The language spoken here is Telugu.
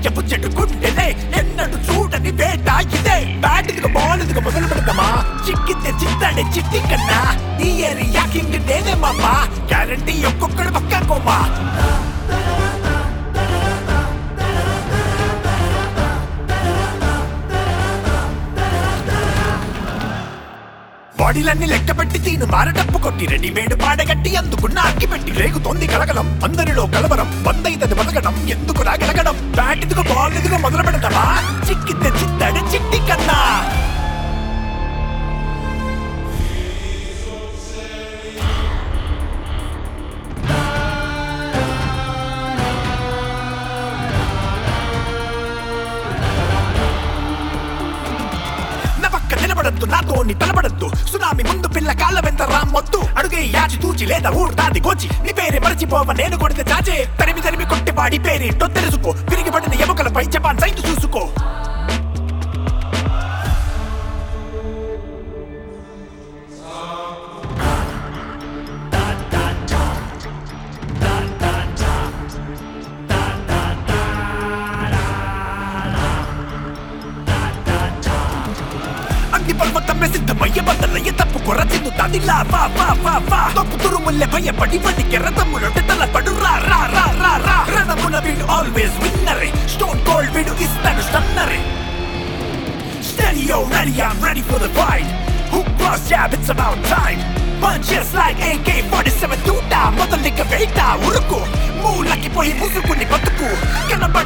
నిత్యపు చెడుకుంటేనే ఎన్నడు చూడని వేట ఇదే బ్యాట్గా బాల్గా మొదలు పెడతామా చిక్కితే చిత్తాడే చిట్టి కన్నా ఈ ఏరియా కింగ్ నేనే మామా గ్యారంటీ ఒక్కొక్కడు పక్కా కోమా బాడీలన్నీ లెక్క పెట్టి తీను మారటప్పు కొట్టి రెడీమేడ్ పాడగట్టి అందుకున్న అక్కి పెట్టి రేగుతోంది కలగలం అందరిలో కలవరం బందైతది బతకడం ఎందుకు రాగలగడం బ్యాట్ ఇదిగో బాల్ ఇదిగో మొదలు పెడతామా చిక్కితే చిత్తాడే చిట్టి కన్నా నిలబడద్దు నాతోని తలబడద్దు సునామీ ముందు పిల్ల కాళ్ళ వెంత రామ్మొద్దు అడుగే యాచి తూచి లేదా ఊరుదాది కోచి నీ పేరే మరచిపోవ నేను కొడితే చాచే తరిమి తరిమి కొట్టి వాడి పేరేంటో తెలుసుకో తిరిగి పడిన ఎముకలపై జపాన్ సైన్ చూసుకో పర్వతమే సిద్ధమయ్య బద్దలయ్య తప్పు కొరచిను దానిలా వా వా వా వా తప్పు తురుముల్లె భయపడి వడికి రథములొట్టి తలపడు రా రా రా రా రా రణమున వీడు ఆల్వేస్ విన్నరే స్టోన్ కోల్డ్ వీడు ఇస్తాడు స్టన్నరే Stereo ready, I'm ready for the fight Hook cross jab, it's about time Punches like AK-47 తూటా మొదలిక వేట ఉరుకు మూలకి పోయి ముసుకుని బతుకు